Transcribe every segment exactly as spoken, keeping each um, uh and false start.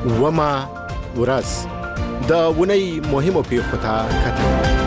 ومه ورځ د اونۍ مهمو پیښو ته کتل.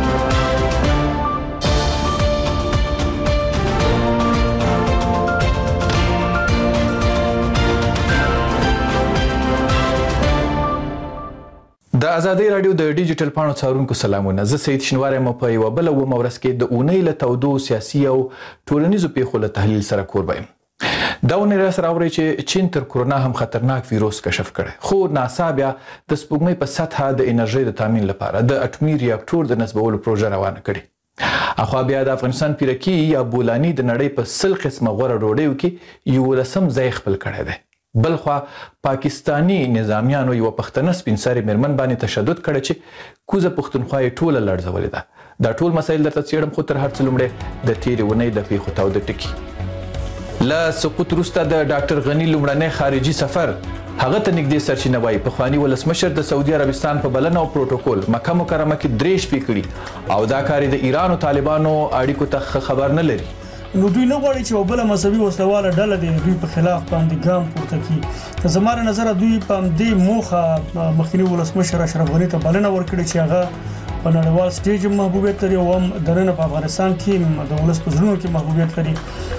د ازادۍ راډیو د ډیجیټل پاڼو څارونکو سلامونه. زه سید شنوار یم په یوه بله اوومه ورځ کې د اونۍ له تودو سیاسي او ټولنیزو پیښو له تحلیل سره کوربه یم. دا اونۍ راسره اورئ چې چین تر کرونا هم خطرناک ویروس کشف کړی، خو ناسا بیا د سپوږمۍ په سطحه د انرژۍ د تامین لپاره د اټومي ریاکټور د نصبولو پروژه روانه کړې. اخوا بیا د افغانستان پیرکي یا بولاني د نړۍ په سل قسمه غوره ډوډیو کې یولسم ځای خپل کړی دی. بلخوا پاکستانی نظامیانو یو پښتنه سپین سرې میرمن باندې تشدد کړی چې کوزه پښتونخوا یې ټوله لړزولې ده. دا ټول مسایل درته څېړم، خو تر هر څه لومړی د تېرې اونۍ د پیښو تاوده ټکي. له سقوط وروسته د ډاکټر غني لومړنی خارجي سفر هغه ته نږدې سرچینه وایي پخواني ولسمشر د سعودي عربستان په بلنه او پروتوکول مکه مکرمه کې درې شپې کړي او دا کار د ایران او طالبانو اړیکو ته خبر نه لري. نو دوی نه غواړي چې یو بله مذهبي وسلواله ډله د دوی په خلاف باندې ګام پورته کړي. زما له نظره دوی په همدې موخه مخکني ولسمشر اشرف غني ته بلنه ورکړې چې هغه په نړیوال سټیج محبوبیت لري او هم دننه په افغانستان کې د ولس په زړونو کې محبوبیت لري.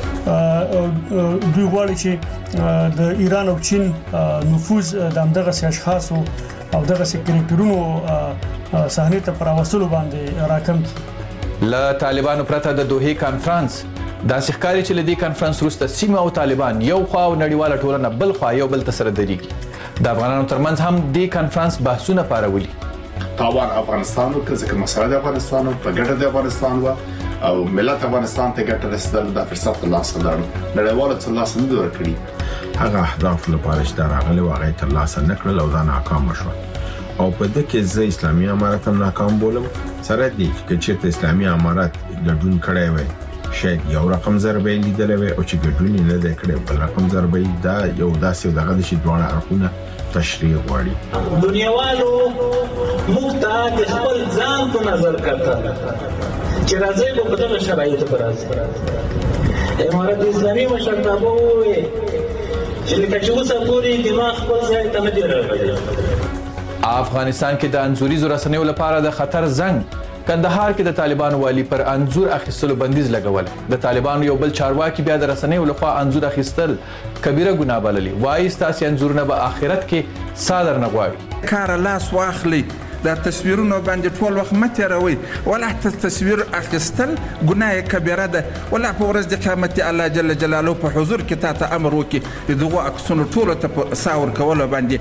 دوی غواړي چې د ایران او چین نفوذ د همدغه اشخاصو او دغه کرکټرونو صحنې ته پر راوستلو باندې راکم کړي. له طالبانو پرته د دوحې کانفرنس داسې ښکاري چې له دې کانفرنس وروسته سیمه او طالبان یو خوا او نړیواله ټولنه بل خوا یو بل ته سره درېږي. د افغانانو ترمنځ هم دې کانفرنس بحثونه پارولي. تاوان افغانستان او ځکه مسله د افغانستان په ګټه د افغانستان و او ملت افغانستان ته ګټه رسیدل د فرصت له لاسه لاړو. نړیواله څه لاس نه ورکړي. هغه اهداف لپاره چې دا راغلي واغې تر لاسه نه کړل او دا ناکام شو. او په دې کې زه اسلامي امارت هم ناکام بولم. سره دې چې چېرته اسلامي امارت ګډون کړی وي شاید یو رقم ضربه لیدلې وي او چې ګډون نه دی کړی بل رقم ضربه دا یو داسې دغه د شي دوه اړخونه تشریح غواړي. دنیاوالو موږ ته د خپل ځان په نظر کتل چې راځي په دغه شرایطو پر راځي. امارت اسلامي مشرتابه وي چې لکه چې اوسه پورې دماغ خپل ځای ته نه دی راغلی. افغانستان کې د انځوریزو رسنیو لپاره د خطر زنګ. کندهار کې د طالبانو والی پر انځور اخیستلو بندیز لګول. د طالبانو یو بل چارواکي بیا د رسنیو لخوا انځور اخیستل کبیره ګناه بللي. وایي ستاسې انځورونه به آخرت کې صادر نه غواړي. کار لاس واخلي دا تصویرونه باندې ټول وخت مه تېروئ. ولا تصویر اخیستل ګناه کبیره ده. ولا په ورځ د قیامت الله جل جلاله په حضور کې تا ته امر وکړي د دغو عکسونو ټولو ته په سا ورکولو باندې.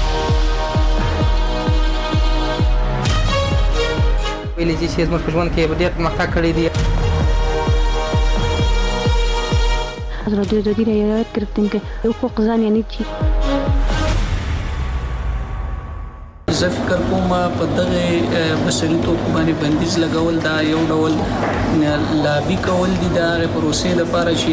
ویلي چې زموږ په ژوند کې ډېر پرمختګ کړی دی. حضرت عزادی رعایت گرفتیم که حقوق زن یعنی چی؟ زه فکر کوم په دغه بشري توکو باندې بندیز لګول دا یو ډول لابي کول دي د هغې پروسې لپاره چې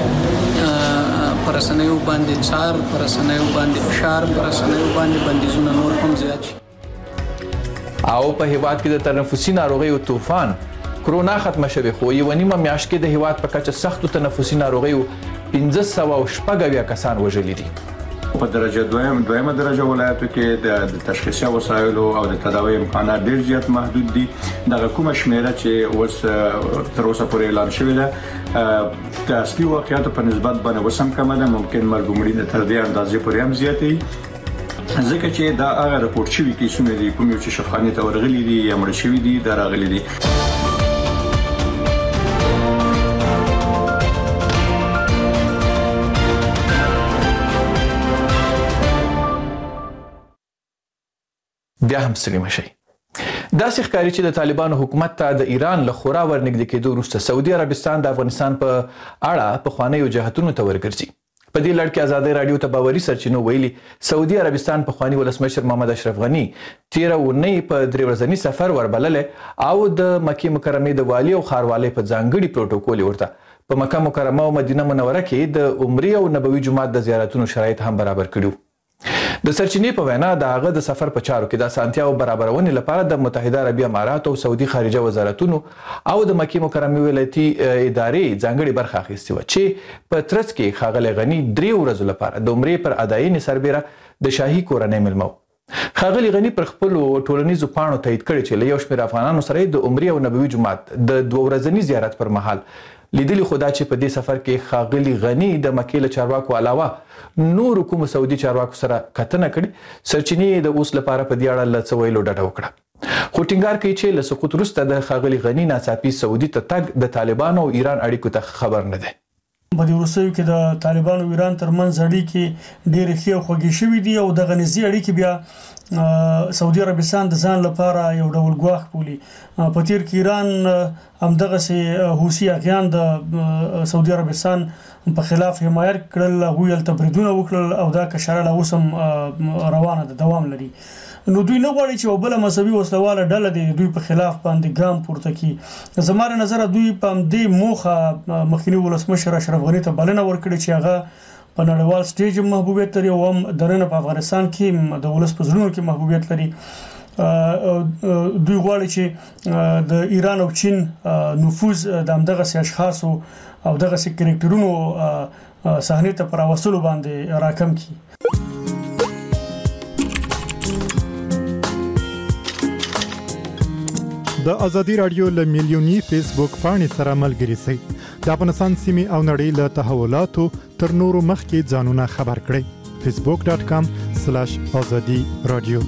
په رسنیو باندې څار په رسنیو باندې فشار په رسنیو باندې بندیزونه نور هم زیات شي. او په هیواد کې د تنفسي ناروغیو طوفان کرونا ختمه شوې خو یوه نیمه میاشت کې د هیواد په کچه سختو تنفسي ناروغیو پنځه سوه او شپږ اویا کسان وژلي دي. په درجه دویم دویمه درجه ولایتو کې د تشخیصي وسایلو او د تداوی امکانات ډېر زیات محدود دي. دغه کومه شمیره چې اوس تر اوسه پورې اعلان شوې ده د اصلي واقعیاتو په نسبت باندې اوس هم کمه ده. ممکن مرګ و مړینه تر دې اندازې پورې هم زیاتې وي ځکه چې دا هغه راپورټ شوي کیسونه دي کوم یو چې شفاخانې ته ورغلي دي یا مړه شوي دي دا راغلي دي. بیا هم ستړي مه شئ. داسې ښکاري چې د طالبانو حکومت ته د ایران له خورا ورنږدې کېدو وروسته سعودي عربستان د افغانستان په اړه پخوانیو جهتونو ته ورګرځي. په دې لړ کې ازادۍ راډیو ته باوري سرچینو ویلي سعودي عربستان پخواني ولسمشر محمد اشرف غني تېره اونۍ په درې ورځني سفر وربللی او د مکې مکرمې د والي او ښاروالۍ په ځانګړي پروتوکول ورته په مکه مکرمه او مدینه منوره کې د عمرې او نبوي جومات د زیارتونو شرایط هم برابر کړي. د سرچینې په وینا د هغه د سفر په چارو کې د اسانتیاو برابرونې لپاره د متحده عربي امارات او سعودي خارجه وزارتونو او د مکې مکرمې ولایتي ادارې ځانګړي برخه اخیستې وه چې په ترڅ کې ښاغلی غني درې ورځو لپاره د عمرې پر اداینې سربیره د شاهي کورنۍ مېلمه و. ښاغلي غني پر خپلو ټولنیزو پاڼو تایید کړی چې له یو شمېر افغانانو سره د عمرې او نبوي جومات د دوه ورځني زیارت پر مهال لیدلی خو دا چې په دې سفر کې ښاغلي غني د مکې له چارواکو علاوه نورو کومو سعودي چارواکو سره کتنه کړې، سرچینې د اوس لپاره په دې اړه له څه ویلو ډډه وکړه. خو ټینګار کوي چې له سقوط وروسته د ښاغلي غني ناڅاپي سعودي ته تګ د طالبانو او ایران اړیکو ته خبر نه دی. په دې وروستیو کې د طالبانو او ایران ترمنځ اړیکې ډېرې ښې او خوږې شوي دي او دغه نږدې اړیکې بیا سعودي عربستان د ځان لپاره یو ډول ګواښ بولي. په تیر کې ایران همدغسې حوثي اغیان د سعودي عربستان په خلاف حمایت کړل، هغوی هلته بریدونه وکړل او دا کشاره لا اوس هم روانه ده، دوام لري. نو دوی نه غواړي چې یو بله مذهبي وسلواله ډله د دوی په خلاف باندې ګام پورته کړي. زما له نظره دوی په همدې موخه مخکني ولسمشر اشرف غني ته بلنه ورکړې چې هغه په نړیوال سټیج محبوبیت لري او هم دننه په افغانستان کې د ولس په زړونو کې محبوبیت لري. دوی غواړي چې د ایران او چین نفوذ د همدغسې اشخاصو او دغسې کرکټرونو صحنې ته په راوستلو باندې راکم کړي. د ازادي رادیو له میلیوني فیسبوک پاڼې سره ملګري شئ. د افغانستان سیمې او نړۍ له تحولاتو تر نورو مخکې ځانونه خبر کړئ. فیسبوک ډاٹ کام سلاش ازادي رادیو.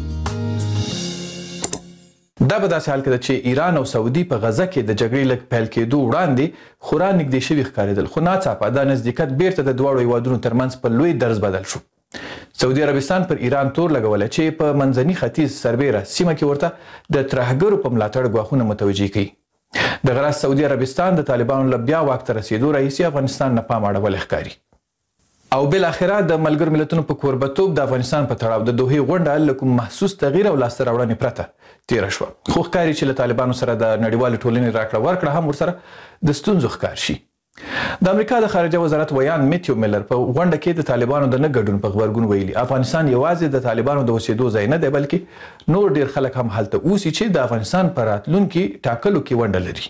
دا به داسې حال کې ده چې ایران او سعودي په غزه کې د جګړې له پیل کېدو وړاندې خورا نږدې شوي ښکارېدل، خو ناڅاپه دا نزدېکت بیرته د دواړو هیوادونو ترمنځ په لوی درز بدل شو. سعودي عربستان پر ایران تور لګولی چې په منځني ختیځ سربیره سیمه کې ورته د ترهګرو په ملاتړ ګواښونه متوجه کوي. دغه راز سعودي عربستان د طالبانو له بیا واک ته رسېدو راهیسې افغانستان نه پام اړولی ښکاري. او بالاخره د ملګرو ملتونو په کوربتوب د افغانستان په تړاو د دوحې غونډه له کوم محسوس تغییر او لاسته راوړنې پرته تېره شوه، خو ښکاري چې له طالبانو سره د نړیوالې ټولنې راکړه ورکړه هم ورسره د ستونزو ښکار شي. د امریکا د خارجه وزارت ویان میتیو میلر په غونډه کې د طالبانو د نه ګډون په غبرګون ویلي افغانستان یوازې د طالبانو د اوسېدو ځای نه دی، بلکې نور ډیر خلک هم هلته اوسي چې د افغانستان په راتلونکي ټاکلو کې ونډه لري.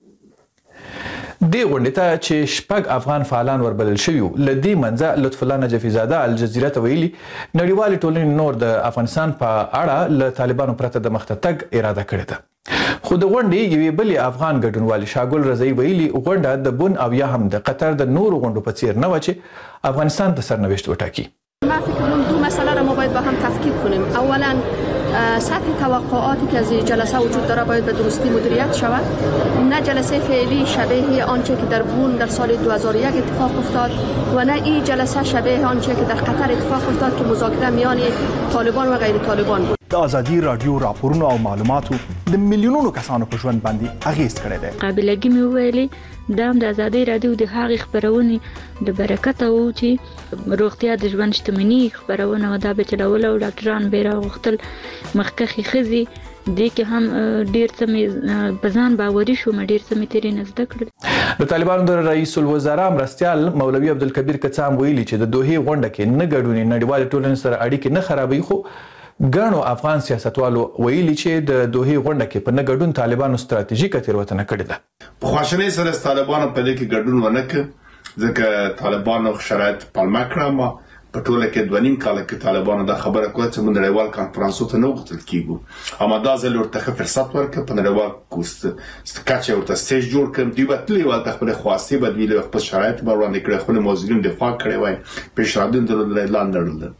دې غونډې ته چې شپږ افغان فعالان وربلل شوي وو، له دې منځه لطف الله نجفي زاده الجزیره ته ویلي نړیوالې ټولنې نور د افغانستان په اړه له طالبانو پرته د مخته تګ اراده کړې ده. خو د غونډې یوې بلې افغان ګډونوالې شاګل رضایي ویلي غونډه د بن او یا هم د قطر د نورو غونډو په څیر نه وه چې افغانستان ته سرنوشت وټاکي. ما فکر کنم دو مسئله را ما باید با هم تفکیک کنیم. اولا سطح توقعاتی که از جلسه وجود داره باید به درستی مدیریت شود. نه جلسه فعلی شبیه آنچه که در بون در سال دو هزار و یک اتفاق افتاد و نه این جلسه شبیه آنچه که در قطر اتفاق افتاد که مذاکره میان طالبان و غیر طالبان بود. د ازادي رادیو راپورونو او معلوماتو د میلیونونو کسانو په ژوند باندې اغیز کړی دی. قابلګي مې ویلې دا هم د ازادي رادیو د هغې خپرونې د برکته و چې روغتیا د ژوند شتمني خپرونه وه، دا به چلوله او ډاکټران به یې راغوښتل. مخکښې ښځې دې کې هم ډېر څه مې په ځان باوري شوم، ډېر څه مې ترې نه زده کړل. د طالبانو د رئیس الوزرا مرستیال مولوي عبدالکبیر کڅام ویلي چې د دوحې غونډه کې نه ګډون نړیوالې ټولنې سره اړیکې نه خرابوي، خو ګڼو افغان سیاستوالو ویلي چې د دوحې غونډه کې په نه ګډون طالبانو ستراتیژیکه تېروتنه کړې ده. په خواشینۍ سره طالبانو په دې کې ګډون ونه کړ، ځکه طالبانو شرایط پلمه کړه. ما په ټوله کې دوه نیم کاله کې طالبانو دا خبره کوله چې موږ نړیوال کنفرانسو ته نه غوښتل کېږو، اما دا ځل ورته ښه فرصت ورکړ، په نړیوال کچه ورته سټیج جوړ کړ. دوی به تللي ول، د خپلې خواستې به دوی له خپل شرایط به وړاندې کړی، خپل موضوعین دفاع کړی وای، پیشنهادونه درلودل، اعلان درلودل.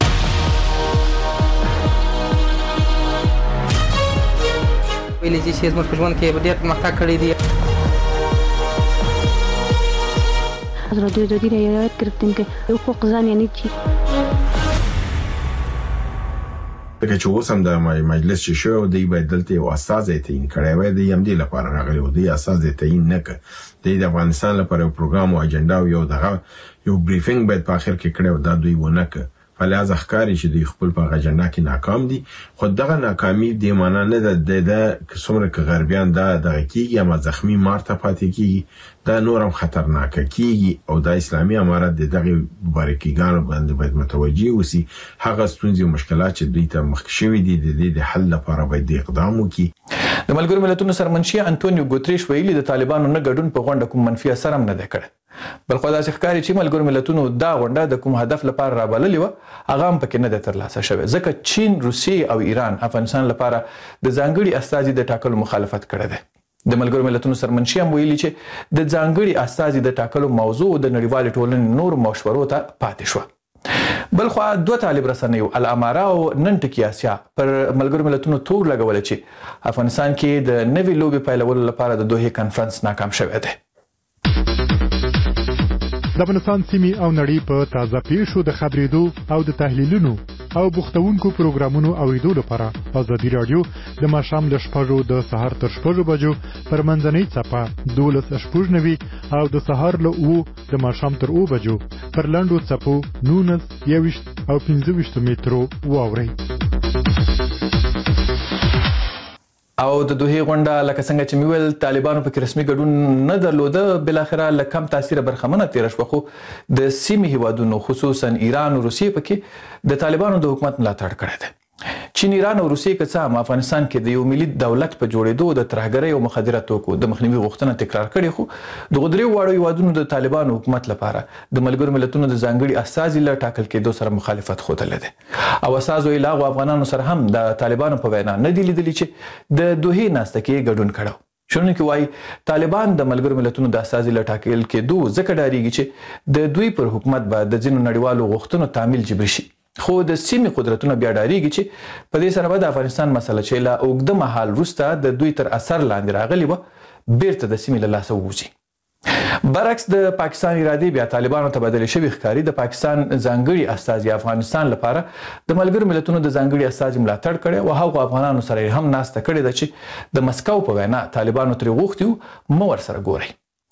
ویلي چې زموږ په ژوند کې ډېر پرمختګ کړی دی. از رادیو آزادی را یاد گرفتیم که حقوق زن یعنی چی. دغه چې اوس هم د مجلس چې شو دی باید دلته یو استازی تعیین کړی وای، د یم دی لپاره راغلی و، دی استازی تعیین نه کړ. د افغانستان لپاره یو پروګرام او اجنډا او یو دغه یو بریفینګ باید په اخر کې کړی و، دا دوی ونه کړ. فلهذا ښکاري چې دوی خپل په اجنډا کې ناکام دي. خو دغه ناکامي د معنا نه ده د څومره کې غربیان دا دغه کیږي اما زخمی مارته پاتې کیږي دا نورم خطرناک کیږي او د اسلامي امارت د دغه مبارکیګانو باندې باید متوجي اوسي. هغه ستونزې او مشکلات چې دوی ته مخ شوي دي د دې د حل لپاره باید اقدام وکړي. د ملګرو ملتونو سرمنشي انټونیو ګوتریش ویلي د طالبانو نه ګډون په غونډه کوم منفي اثر هم نه دی کړی. بل خو داسې ښکاري چې ملګرو ملتونو دا غونډه د کوم هدف لپاره رابللې وه هغه هم پکې نه دی ترلاسه شوی ځکه چین، روسیې او ایران افغانستان لپاره د ځانګړي استازي د ټاکلو مخالفت کړی دی. د ملګرو ملتونو سرمنشي هم ویلي چې د ځانګړي استازي د ټاکلو موضوع د نړیوالې ټولنې نور مشورو ته پاتې شوه. بل خو دوه طالب رسنیو الاماره او نن ټکی آسیا پر ملګرو ملتونو تور لګول چې افغانستان کې د نوې لوبې پیلولو لپاره د دوحې کانفرنس ناکام شوی دی. د افغانستان سیمې او نړۍ په تازه پیښو د خبرېدو او د تحلیلونو او بوختونکو پروګرامونو اوریدو لپاره ازادي رادیو د ماښام له شپږو د سهار تر شپږو بجو پر منځنۍ څپه دولس شپږ نوي او د سهار له اوو د ماښام تر اوو بجو پر لنډو څپو نولس یوویشت او پنځه ویشت مترو واورئ. او د دوحې غونډه لکه څنګه چې مې ویل طالبانو پکې رسمي ګډون نه درلوده بالاخره له کم تاثیره برخمنه تېره شوه خو د سیمې هیوادونو خصوصا ایران او روسیې پکې د طالبانو د حکومت ملاتړ کړی دی. چین، ایران او روسیې که څه هم افغانستان کې د یو ملي دولت په جوړېدو د ترهګرۍ او مخدره توکو د مخنیوي غوښتنه تکرار کړې خو دغو درېو واړو هیوادونو د طالبانو حکومت لپاره د ملګرو ملتونو د ځانګړي استازي له ټاکل کېدو سره مخالفت ښودلی دی او استازو یې له هغو افغانانو سره هم د طالبانو په وینا نه دي لیدلي چې د دوحې ناسته کې ګډون کړی. شنونکي وایي طالبان د ملګرو ملتونو د استازي له ټاکل کېدو ځکه ډارېږي چې د دوی پر حکومت به د ځینو نړیوالو غوښتنو تعمیل جبري شي. خو د سیمې قدرتونه بیا ډارېږي چې په دې سره به د افغانستان مسله چې له اوږده مهال وروسته د دوی تر اثر لاندې راغلې وه بیرته د سیمې له لاسه ووځي. برعکس د پاکستان ارادې بیا طالبانو تبادلې شوي ښکاري. د پاکستان ځانګړي استازي افغانستان لپاره د ملګرو ملتونو د ځانګړي استازي ملاتړ کړی او هغو افغانانو سره یې هم ناسته کړې ده چې د مسکو په وینا طالبانو ترې غوښتي وو مه ورسره ګورئ.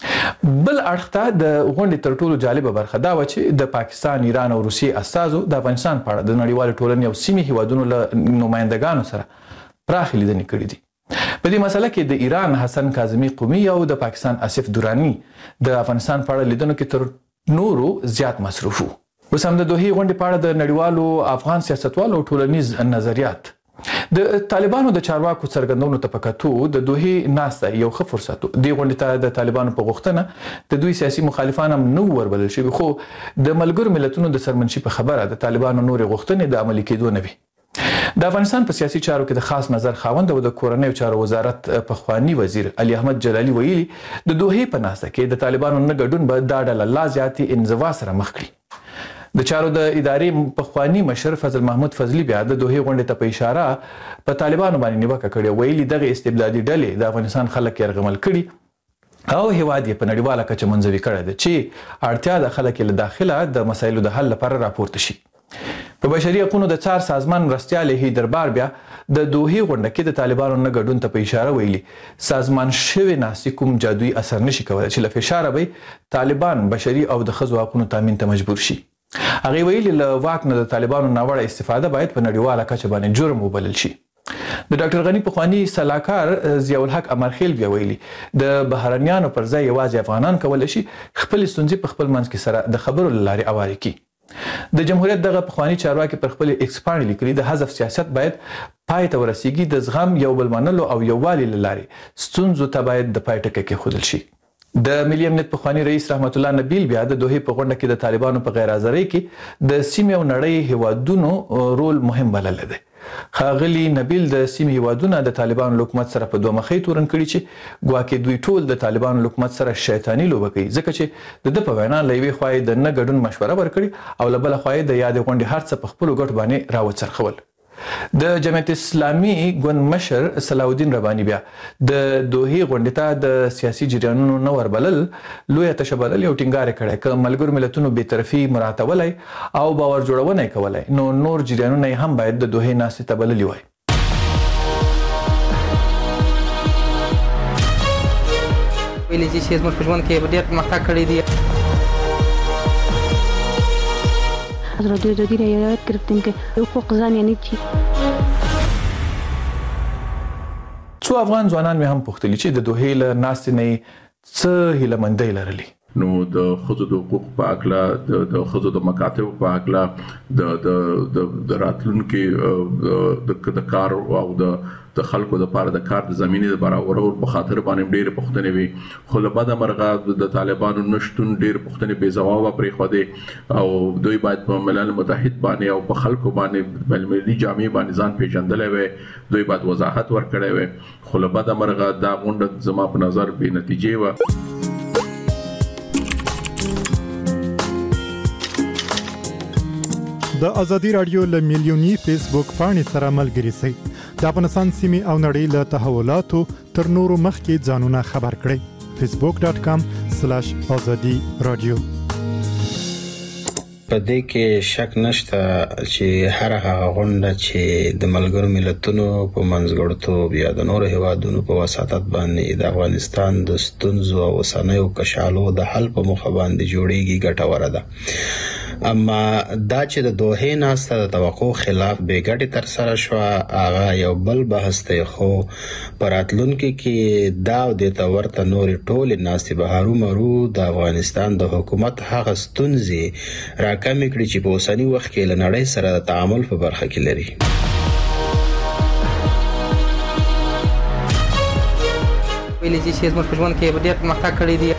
بل اړخ ته د غونډې تر ټولو جالبه برخه دا وه چې د پاکستان، ایران او روسیې استازو د افغانستان په اړه د نړیوالې ټولنې او سیمې هیوادونو له نمایندګانو سره پراخې لیدنې کړي دي. په دې مسله کې د ایران حسن کاظمي قومي او د پاکستان آصف دراني د افغانستان په اړه لیدنو کې تر نورو زیات مصروف وو. اوس هم د دوحې غونډې په اړه د نړیوالو افغان سیاستوالو ټولنیز نظریات د طالبانو د چارواکو څرګندونو ته په کتو د دوحې ناسته یو ښه فرصت و. دې غونډې ته د طالبانو په غوښتنه د دوی سیاسي مخالفان هم نه وربلل شوي خو د ملګرو ملتونو د سرمنشي په خبره د طالبانو نورې غوښتنې د عملي کېدو نه وي. د افغانستان په سیاسي چارو کې د خاص نظر خاوند او د کورنیو چارو وزارت پخوانی وزیر علي احمد جلالي ویلي د دوحې په ناسته کې د طالبانو نه ګډون به دا ډله لا زیاتې انزوا سره مخ کړي. د چارو د ادارې پخوانی مشر فضل محمود فضلي بیا د دوحې غونډې ته په اشاره په طالبانو باندې نیوکه کړې. ویلي دغه استبدادي ډلې د افغانستان خلک یرغمل کړي او هیواد یې په نړیواله کچه منزوي کړی دی چې اړتیا د خلک له داخله د مسایلو د حل لپاره راپورته شي. په بشري حقوقو د څار سازمان مرستیال هی دربار بیا د دوحې غونډه کې د طالبانو نه ګډون ته په اشاره ویلي سازمان شوی ناسي کوم جادویي اثر نشي کولی چې له فشاره به طالبان بشري او د ښځو حقوقو تامین ته مجبور شي. هغې ویلي له واک نه د طالبانو ناوړه استفاده باید په نړیواله کچه باندې جرم وبلل شي. د ډاکټر غني پخوانی سلاکار ضیاء الحق امرخیل بیا ویلي د بهرنیانو پر ځای یوازې افغانان کولی شي خپل ستونزې په خپل منځ کې سره د خبرو له لارې اوارې کړي. د جمهوریت دغه پخوانی چارواکي پر خپل ایکس پاڼې لیکلي د حذف سیاست باید پای ته ورسیږي. د زغم یو بل منلو او یووالي له لارې ستونزو ته باید د پای ټکی کېښودل شي. د ملي امنیت پخوانی رئیس رحمت الله نبیل بیا د دوحې په غونډه کې د طالبانو په غیر حاضرۍ کې د سیمې او نړۍ هیوادونو رول مهم بللی دی. ښاغلي نبیل د سیمې هیوادونه د طالبانو حکومت سره په دوه مخۍ تورن کړي چې ګواکې دوی ټول د طالبانو حکومت سره شیطاني لوبه کوي ځکه چې د ده په وینا له یوې خوا یې د نه ګډون مشوره ورکړي او له بله خوا یې د یادې غونډې هر څه په خپلو ګټو باندې راوڅرخول. د جمعیت اسلامي ګوند مشر صلاح الدین رباني بیا د دوحې غونډې ته د سیاسي جریانونو نه وربلل لویه تشه بلل یو ټینګار یې کړی. که ملګرو ملتونو بېطرفي مراعاتولی او باور جوړونه یې کولی نو نور جریانونه یې هم باید د دوحې ناستې ته بللي وای. ویلي چې زموږ په ژوند کې ډېر پرمختګ کړی دی. از رادیو آزادی را یاد گرفتیم که حقوق زن یعنی چی. څو افغان ځوانان مې هم پوښتلي چې د دوحې له ناستې نه څه هیلهمندۍ لرلې. نو د ښځو د حقوق په اړه د ښځو د مکاتب په اړه د د د راتلونکو د د کار او د د خلکو د لپاره د کار د زمينې د برابرولو په خاطر باندې ډېر پوښتنې وي، خو له بده مرغه د طالبانو نشټون ډېر پوښتنې بې ځوابه پرې خو دي او دوی باید په ملل متحد باندې او په خلکو باندې بل ملي جامع باندې ځان پیژندلې وي، دوی باید وضاحت ورکړي وي، خو له بده مرغه دا غونډه زما په نظر بې نتیجې و. د ازادي رادیو له میلیونی فیسبوک پاڼې سره ملګري شئ. د افغانستان سیمې او نړۍ له تحولاتو تر نورو مخکې ځانونه خبر کړئ. فیسبوک ډاٹ کام سلیش ازادي رادیو. په دې کې شک نشته چې هر هغه غونډه چې د ملګرو ملتونو په منځګړیتوب یا د نورو هیوادونو په وساطت باندې د افغانستان د ستونزو او اوسنیو کشالو د حل په موخه باندې جوړیږي ګټوره ده. اما دا چې د دوحې ناسته د توقع خلاف بې ګټې تر سره شوه هغه یو بل بحث دی، خو په راتلونکي کې دا او دې ته ورته نورې ټولې ناستې به هرومرو د افغانستان د حکومت هغه ستونزې راکمې کړي چې په اوسني وخت کې له نړۍ سره د تعامل په برخه کې لري. ویلې چې زموږ په ژوند کې ډېر پرمختګ کړی دی.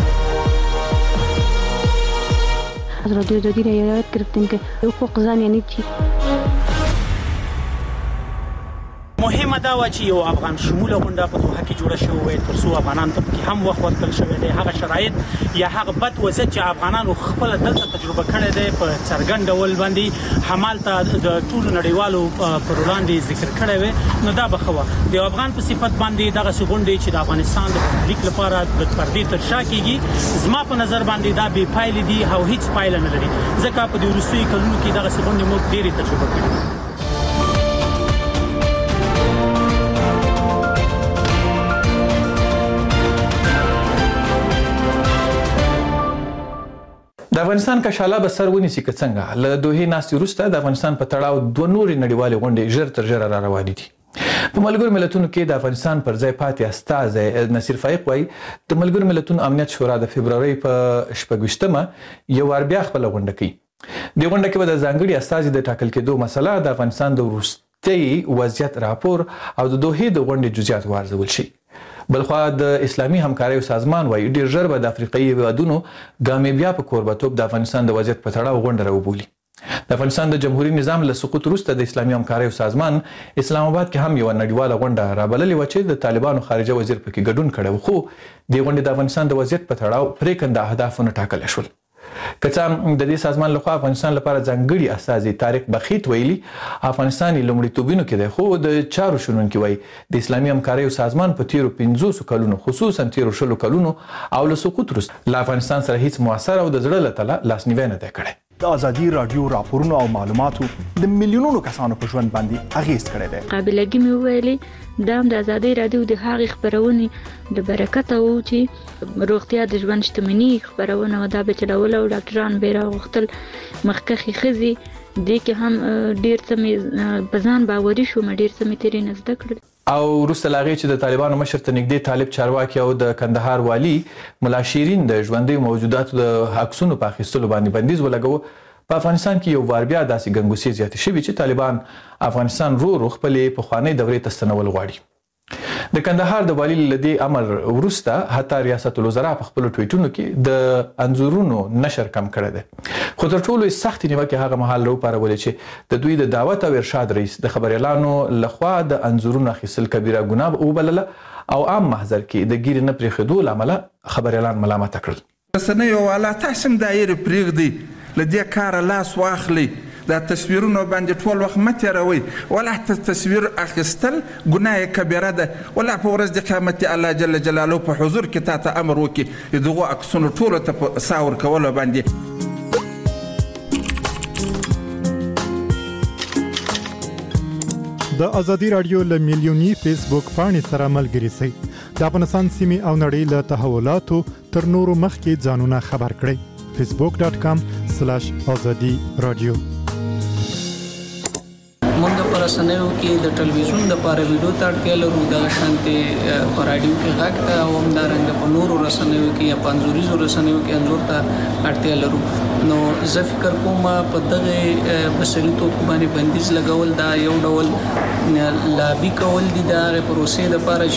از رادیو آزادی را یاد گرفتیم که حقوق زن یعنی چی. مهمه دا و چې یو افغان شموله غونډه په دوحه کې جوړه شوې وي ترڅو افغانان ته پکې هم وخت ورکړل شوی دی. هغه شرایط یا هغه بد وضعیت چې افغانانو خپل دلته تجربه کړی دی په څرګند ډول باندې همالته د ټولو نړیوالو پر وړاندې ذکر کړی وي، نو دا به ښه وه. د افغان په صفت باندې دغسې غونډې چې د افغانستان د برخلیک لپاره د پردې تر شا کېږي، زما په نظر باندې دا بې پایلې دي او هیڅ پایله نه لري، ځکه په دې وروستیو کلونو کې دغسې غونډې موږ ډېرې تجربه کړي. د افغانستان کشاله به سر ونیسي که څنګه. له دوحې ناستې وروسته د افغانستان په تړاو دوه نورې نړیوالې غونډې ژر تر ژره را روانې دي. په ملګرو ملتونو کې د افغانستان پر ځای پاتې استازی نصیر فایق وایي د ملګرو ملتونو امنیت شورا د فبرورۍ په شپږ ویشتمه یو وار بیا خپله غونډه کوي. دې غونډه کې به د ځانګړي استازي د ټاکل کېدو مسله، د افغانستان د وروستي وضعیت راپور او د دوحې د غونډې جزئیات وارزول شي. بلخوا د اسلامي همکاریو سازمان وایي ډېر ژر به د افریقایي هیوادونو ګامیبیا په کوربتوب د افغانستان د وضعیت په تړاو غونډه راوبولي. د افغانستان د جمهوریت نظام له سقوط وروسته د اسلامي همکاریو سازمان اسلام آباد کې هم یو نړیواله غونډه رابللې وه چې د طالبانو خارجه وزیر پکې ګډون کړی و، خو دې غونډې د افغانستان د وضعیت په تړاو پرېکنده اهداف ونه ټاکلی شول. که څه هم د دې سازمان لخوا افغانستان لپاره ځانګړي استازي طارق بخیت ویلي افغانستان یې لومړیتوبونو کې دی، خو د چارو شنونکي وایي د اسلامي همکاریو سازمان په تیرو پنځوسو کلونو خصوصا تیرو شلو کلونو او له سقوط وروسته له افغانستان سره هیڅ مؤثر او د زړه له تله لاسنیوی نه دی کړی. د ازادي رادیو راپورونو او معلوماتو د میلیونونو کسانو په ژوند باندې اغیز کړی دی. قابلګي مې وویلې دا هم د ازادي رادیو د هغې خپرونې د برکته و چې روغتیا د ژوند شتمني خپرونه وه، دا به چلوله او ډاکټران به یې راغوښتل. مخکښې ښځې دې کې هم ډېر څه مې په ځان باوري شوم، ډېر څه مې ترې نه زده کړل. او وروسته له هغې چې د طالبانو مشر ته نږدې طالب چارواکي او د کندهار والي ملا شیرین د ژوندیو موجوداتو د عکسونو په اخیستلو باندې بندیز ولګوه، په افغانستان کې یو وار بیا داسې ګنګوسې زیاتې شوي چې طالبان افغانستان رو رو خپلې پخوانۍ دورې ته ستنول غواړي. د کندهار د والي له دې امر وروسته حتی ریاست الوزرا په خپلو ټویټونو کې د انځورونو نشر کم کړی دی، خو تر ټولو یې سختې نیوکې هغه مهال راوپارولې چې د دوی د دعوت او ارشاد رئیس د خبریالانو لخوا د انځورونو اخیستل کبیره ګناه وبلله او عام محضر کې د ګیرې نه پرېښودو له امله خبریالان ملامته کړل. رسنیو والا تاسو هم دایره پرېږدئ، له دې کاره لاس واخلئ، دا تصویرونه باندې ټول وخت مه تېروئ، ولا تصویر اخیستل ګناه کبیره ده، ولا په ورځ د قیامت الله جل جلاله په حضور کې تا ته امر وکړي د دغو عکسونو ټولو ته په سا ورکولو باندې. د ازادي رادیو له میلیونی فیسبوک پاڼې سره ملګري شئ. د افغانستان سیمې او نړۍ له تحولاتو تر نورو مخکې ځانونه خبر کړئ. فیسبوک ډاٹ کام سلاش ازادي رادیو. موږ پر رسنیو کې د ټلویزیون د لپاره ویډیو ته اړتیا لرو، د شانتي پر رادیو کې غږ ته او همدارنګه په نورو رسنیو کې یا پنځوريزو رسنیو کې انځور ته اړتیا لرو. نو زه فکر کوم په دغه بصریتو باندې بندیز لګول دا یو ډول لابي کول دي د پروسې لپاره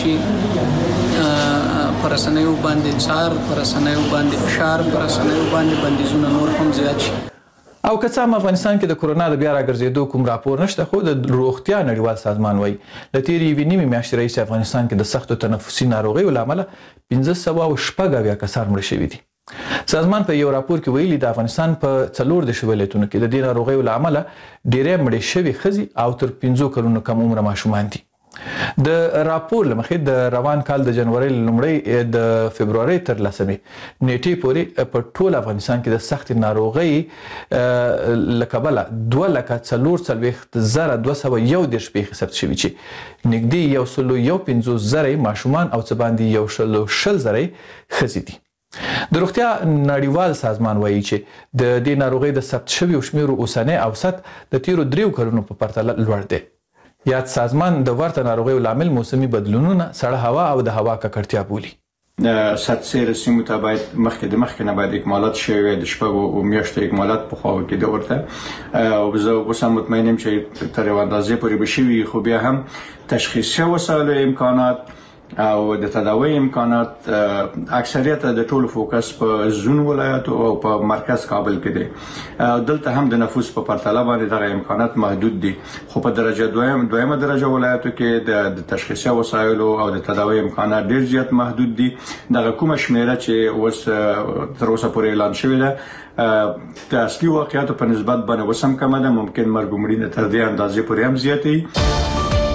چې پر رسنیو باندې څار پر رسنیو باندې فشار پر رسنیو باندې بندیزونه نور هم زیات شي. او که څه هم افغانستان کې د کورونا د بیا راګرځېدو کوم راپور نشته، خو د روغتیا نړیوال سازمان وایي له تېرې یوې نیمې میاشتې راهیسې افغانستان کې د سختو تنفسي ناروغیو له امله پنځه سوه او شپږ اویا کسان مړه شوي دي. سازمان په یو راپور کې ویلي د افغانستان په څلور دېرش ولایتونو کې د دې ناروغیو له امله ډېری مړې شوي ښځې او تر پنځو کلونو کم عمره ماشومان دي. د راپور له مخې د روان کال د جنوري لومړۍ د فبرवरी تر لسمې نیټې پورې په ټول افغانستان کې د سخت ناروغۍ له کبله دوه لکه څلور څلوېښت زره دوه سوه یو دېرش پیښې ثبت شوي چې نږدې یو سلو یو پنځوس زره ماشومان او څه باندې یو سلو شل زره ښځې دي. د روغتیا نړیوال سازمان وایي چې د دې ناروغۍ د ثبت شویو شمیرو اوسنی اوسط د تیرو دریو کلونو په پرتله لوړ دی. یاد سازمان د ورته ناروغیو لامل موسمي بدلونونه، سړه هوا او د هوا ککړتیا بولي. سرتسیر سیمو ته باید مخکې د مخکې نه باید اکمالات شوي وي، د شپږو میاشتو اکمالات په خوا کې د ورته او زه اوس هم مطمئن یم چې تر یوه اندازې پورې به شوي، خو بیا هم تشخیصي وسایلو امکانات او د تداوی امکانات اکثریت د ټولو فوکس په زون ولایتو او په مرکز کابل کې دي. دلته هم د نفوس په پرتله باندې دغه امکانات محدود دي، خو په درجه دویم دویمه درجه ولایتو کې د تشخیصي وسایلو او د تداوی امکانات ډیر زیات محدود دي. دغه کومه شمیره چې اوس تر اوسه پورې اعلان شوې ده د اصلي واقعیاتو په نسبت باندې اوس هم کمه ده، ممکن مرګ و مړینه تر دې اندازې پورې هم زیاتې.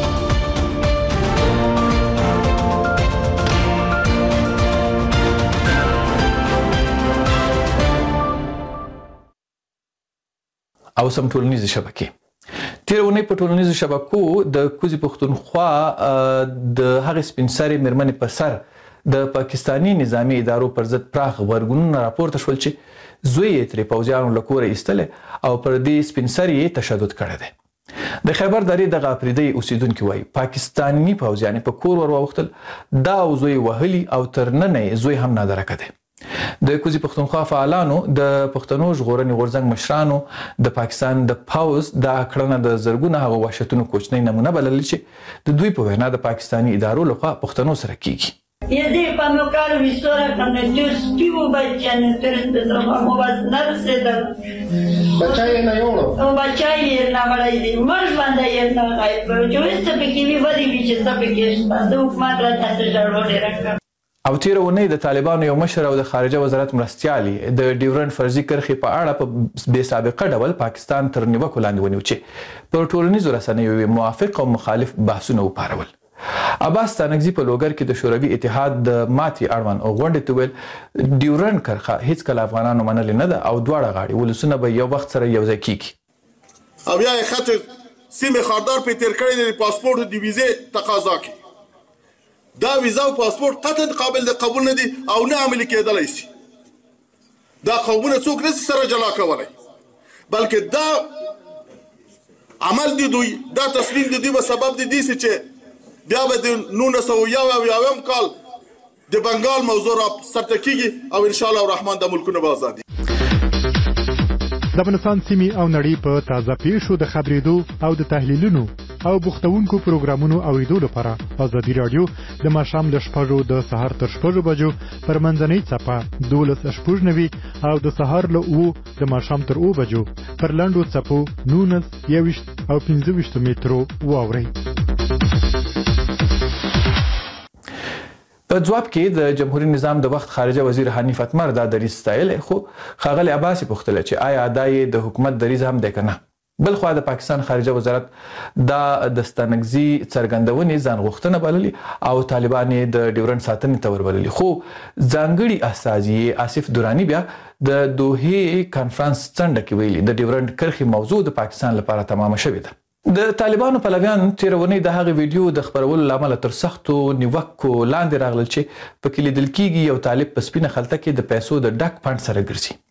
او سم ټولنیزې شبکې تیر اونۍ په ټولنیزو شبکو د کوزي پښتونخوا د هغې سپین سرې مېرمنې په سر د پاکستاني نظامي ادارو پر ضد پراخ غبرګونونه راپورته شول چې زوی یې ترې پوځیانو له کوره ایستلی او پر دې سپین سرې یې تشدد کړی دی. د خیبر درې دغه افریدی اوسیدونکي وایي پاکستاني پوځیان په کور ور واوښتل، دا او زوی وهلي او تر ننه یې زوی هم نادرکه دی. د کوزي پښتونخوا فعالانو د پښتنو ژغورنې غورځنګ مشرانو د پاکستان د پوځ دا کړنه د زرګونه هغه وحشتونو کوچنۍ نمونه بللې چې د دوی په وینا د پاکستاني ادارو لخوا پښتنو سره کیږي. Езди по Мукалу и сорок на тюрки у бачаны тюрки зробам у вас нарседал. Бачай на йоло. Бачай на валайди. Можна да є на гайпро. Чуєте бики води віче сапекешта. Дух мадра та се жароне рака. او تیر اونۍ د طالبانو یو مشر او د خارجه وزارت مرستیالي د ډیورنډ فرضي کرښې په اړه په بې سابقه ډول پاکستان تر نیوکو لاندې ونیو چې پر ټولنیزو رسنیو موافق او مخالف بحثونه وپارول. عباس ستانکزي په لوګر کې د شوروي اتحاد د ماتې اړوند غونډې ته ویل ډیورنډ کرښه هیڅکله افغانانو منلې نه ده او دواړه غاړې ولسونه به یو وخت سره یو ځای کیږي. او یا خط سیمې خاردار په تیر کړی د پاسپورت د ویزې تقاضا کوي. دا ویزا او پاسپورت قطعا قابل د قبول نه دي او نه عملي کېدلی شي. دا قومونه څوک نشي سره جلا کولی، بلکې دا عمل دی دوی دا تصمیم دی دوی به سبب دی دي چې بیا به د نولس سوه یو اویاویم کال د بنګال موضوع را سرته کیږي او انشاءالله الرحمن د ملکونه به ازادي. د افغانستان سیمې او نړۍ په تازه پیښو د خبرېدو او د تحلیلونو او بوختونکو پروګرامونو اوریدو لپاره ازادي رادیو د ماښام له شپږو د سهار تر شپږو بجو پر منځنۍ څپه دولس شپږ نوي او د سهار له اوو د ماښام تر اوو بجو پر لنډو څپو نولس یوویشت او پنځه ویشت مترو واورئ. په ځواب کې د جمهوریت نظام د وخت خارجه وزیر حنیف اتمر دا دریځ ستایلی، خو ښاغلی عباس یې پوښتله چې آیا دا یې د حکومت دریځ هم دی که نه. بلخوا د پاکستان خارجه وزارت دا د ستانکزي څرګندونې ځان غوښتنه بللي او طالبان یې د ډیورنډ ساتنې ته وربللي، خو ځانګړي استازي آصف دراني بیا د دوحې کانفرنس څنډه کې ویلي د ډیورنډ کرښې موضوع د پاکستان لپاره تمامه شوې ده. د طالبانو پلویان تیر اونۍ د هغې ویډیو د خپرولو له امله تر سختو نیوکو لاندې راغلل چې پکې لیدل کېږي یو طالب په سپینه خلطه کې د پیسو د ډک فنډ سره ګرځي.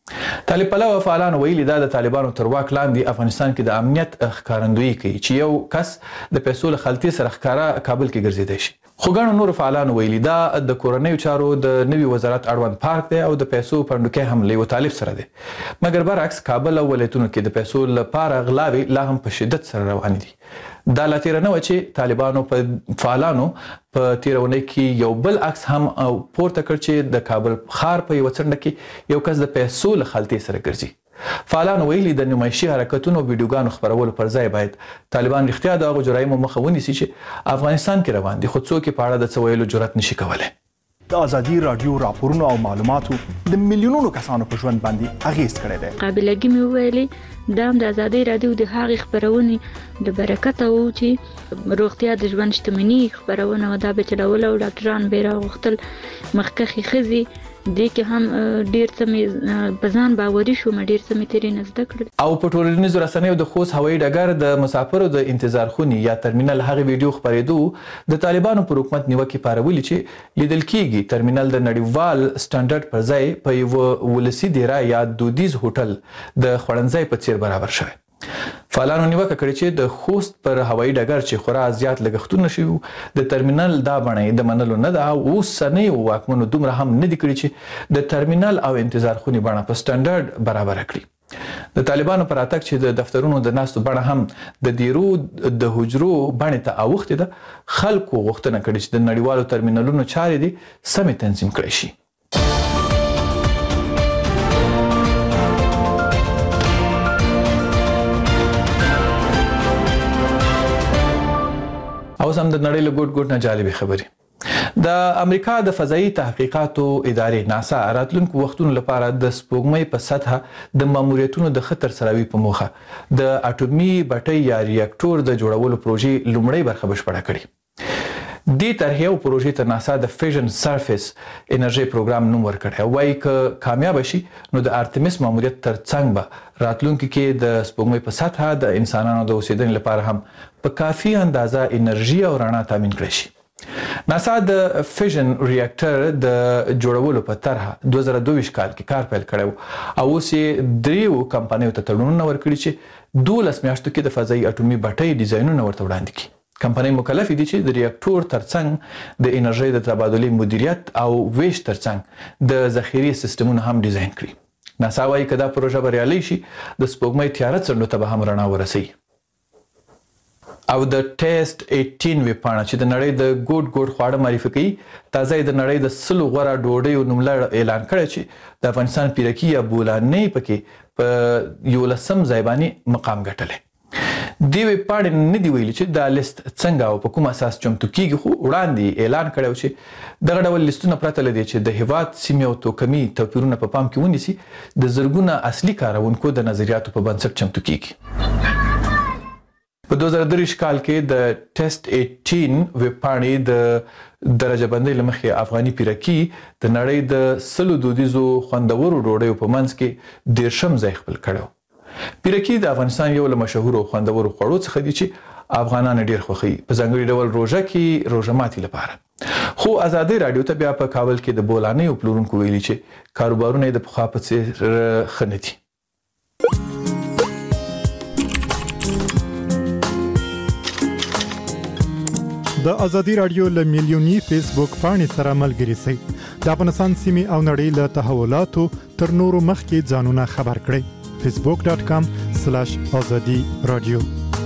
طالب پلوه فعالان ویلي دا د طالبانو تر واک لاندې افغانستان کې د امنیت ښکارندویي کوي چې یو کس د پیسو له خلطې سره ښکاره کابل کې ګرځېدی شي. خو ګڼو نورو فعالانو ویلي دا د کورنیو چارو د نوي وزارت اړوند پارک دی او د پیسو پنډوکی هم له یوه طالب سره دی. مګر برعکس کابل او ولایتونو کې د پیسو لپاره غلاوې لا هم په شدت سره روانې دي. دا لا تیره نه وه چې طالبانو په فعالانو په تیره اونۍ کې یو بل عکس هم پورته کړ چې د کابل ښار په یوه څنډه کې یو کس د پیسو له خلطې سره ګرځي. فعالان ویلي د نمایشي حرکتونو او ویډیوګانو خپرولو پر ځای باید طالبان رښتیا د هغو جرایمو مخه ونیسي چې افغانستان کې روان دي، خو څوک یې په اړه د څه ویلو جرأت نشي کولی. د ازادي راډیو راپورونو او معلوماتو د میلیونونو کسانو په ژوند باندې اغېز کړی دی. قابلګي مې وویلې دا هم د ازادي راډیو د هغې خپرونې د برکته و چې روغتیا د ژوند شتمني خپرونه وه، دا به چلوله او ډاکټران به یې راغوښتل. مخکښې ښځې دې کې هم ډېر څه مې په ځان باوري شوم، ډېر څه مې ترې نه زده کړل. او په ټولنیزو رسنیو د خوست هوایي ډګر د مسافرو د انتظار خونې یا ترمینل هغې ویډیو خپرېدو د طالبانو پر حکومت نیوکې پارولي چې لیدل کېږي ترمینل د نړیوال سټنډرډ پر ځای په یوه ولسي دیره یا دودیز هوټل د خوړنځای په څیر برابر شوی. فعالانو نیوکه کړې چې د خوست پر هوایي ډګر چې خورا زیات لګښتونه شوي د ترمینل دا بڼه یې د منلو نه ده او اوسنیو واکمنو دومره هم نه دي کړي چې د ترمینل او انتظار خونې بڼه په سټنډرډ برابره کړي. د طالبانو پر راتګ چې د دفترونو د ناستو بڼه هم د دیرو د حجرو بڼې ته اوښتې ده، خلکو غوښتنه کړې چې د نړیوالو ترمینلونو چارې دې سمې تنظیم کړی شي. اوس هم د نړۍ له ګوټ ګوټ نه جالبې خبرې. د امریکا د فضایي تحقیقاتو ادارې ناسا راتلونکو وختونو لپاره د سپوږمۍ په سطحه د ماموریتونو د ښه ترسروي په موخه د اټومي بټۍ یا ریاکټور د جوړولو پروژې لومړۍ برخه بشپړه کړې. دې طرحې او پروژې ته ناسا د فیژن سرفیس انرژي پروګرام نوم ورکړی او وایي که کامیابه شي نو د ارتمیس ماموریت ترڅنګ به راتلونکي کې د سپوږمۍ په سطحه د انسانانو د اوسېدنې لپاره هم په کافي اندازه انرژي او رڼا تامین کړی شي. ناسا د فیژن ریاکټر د جوړولو په طرحه دوه زره دوه ویشت کال کې کار پیل کړی او اوس یې دریو کمپنیو ته تړونونه ورکړي چې دولس میاشتو کې د فضایي اټومي بټۍ ډیزاینونه ورته وړاندې کړي. کمپنۍ مکلفې دي چې د ریاکټور ترڅنګ د انرژۍ د تبادلې مدیریت او ویش ترڅنګ د ذخیرې سیستمونه هم ډیزاین کړي. ناسا وایي که دا پروژه بریالۍ شي د سپوږمۍ تیاره څنډو ته به هم رڼا ورسوي. او د ټیسټ اټین ویبپاڼه چې د نړۍ د ګوټ ګوټ خواړه معرفي کوي تازه د نړۍ د سلو غوره ډوډیو نوملړ اعلان کړی چې د افغانستان پیرکي یا بولانۍ پکې په یولسم ځای باندې مقام ګټلی. دې ویبپاڼې نه دي ویلي چې دا لیست څنګه او په کوم اساس چمتو کیږي، خو وړاندې اعلان کړی و چې دغه ډول لیستونه پرته له دې چې د هیواد سیمې او توکمي توپیرونه په پام کې ونیسي د زرګونه اصلي کاروونکو د نظریاتو په بنسټ چمتو کیږي. په دوه زره درویشت کال کې د ټیسټ اټین ویبپاڼې د درجه بندۍ له مخې افغاني پیرکي د نړۍ د سلو دودیزو خوندورو ډوډیو په منځ کې دېرشم ځای خپل کړی. پیرکي د افغانستان یو له مشهورو خوندورو خوړو څخه دي چې افغانان ډېر خوښوي، په ځانګړي ډول روژه کې روژه ماتي لپاره. خو ازادي راډیو ته بیا په کابل کې د بولانۍ پلورونکو ویلي چې کاروبارونه یې د پخوا په څېر ښه نه دي. د ازادي راډیو له میلیوني فیسبوک پاڼې سره ملګري شئ. د افغانستان سیمې او نړۍ له تحولاتو تر نورو مخکې ځانونه خبر کړئ. فیسبوک ډاٹ کام سلاش آزادي رادیو.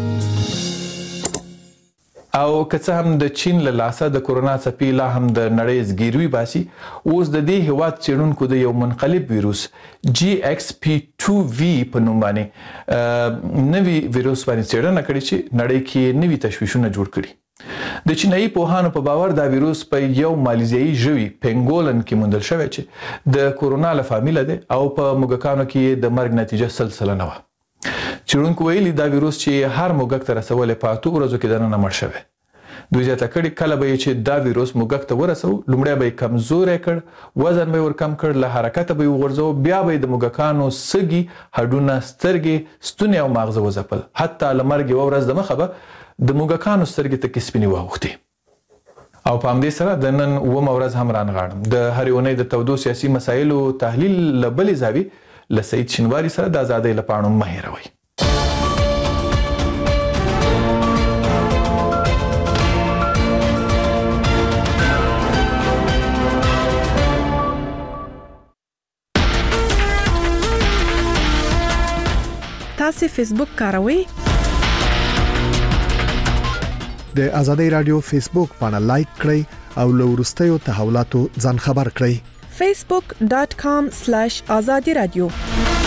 او که څه هم د چین له لاسه د کورونا څپې لا هم د نړۍ زګیروي باسي، اوس د دې هیواد څېړونکو د یو منقلب ویروس جی ایکس پی ټو وي په نوم باندې نوي ویروس باندې څېړنه کړې چې نړۍ کې نوي تشویشونه جوړ کړي. د چینایي پوهانو په باور دا ویروس په یو مالیزیایي ژوي پینګولن کې موندل شوی چې د کورونا له فامیله دی او په موږکانو کې د مرګ نتیجه سل سلنه وه. څېړونکو ویلي دا ویروس چې هر موږک ته رسولی په اتو ورځو کې دننه مړ شوی. دوی زیاته کړې کله به یې چې دا ویروس موږک ته ورسو لومړی به یې کمزوری کړ، وزن به یې ورکم کړ، له حرکته به یې وغورځو، بیا به یې د موږکانو سږي، هډونه، سترګې، ستونې او ماغزه وځپل. حتی له مرګ یوه ورځ دمخه به د موږکانو سترګې تکې سپینې واوښتې. او په همدې سره د نن اوومه ورځ هم رانغاړم د هرې اونۍ د تودو سیاسي مسایلو تحلیل له بلې زاویې له سید شینواری سره د ازادۍ لپاره مه هېروئ. تاسو فیسبوک کاروئ؟ د ازادۍ رادیو فیسبوک باندې لایک کړئ او له وروستیو تحولاتو ځان خبر کړئ. facebook dot com slash azadi radio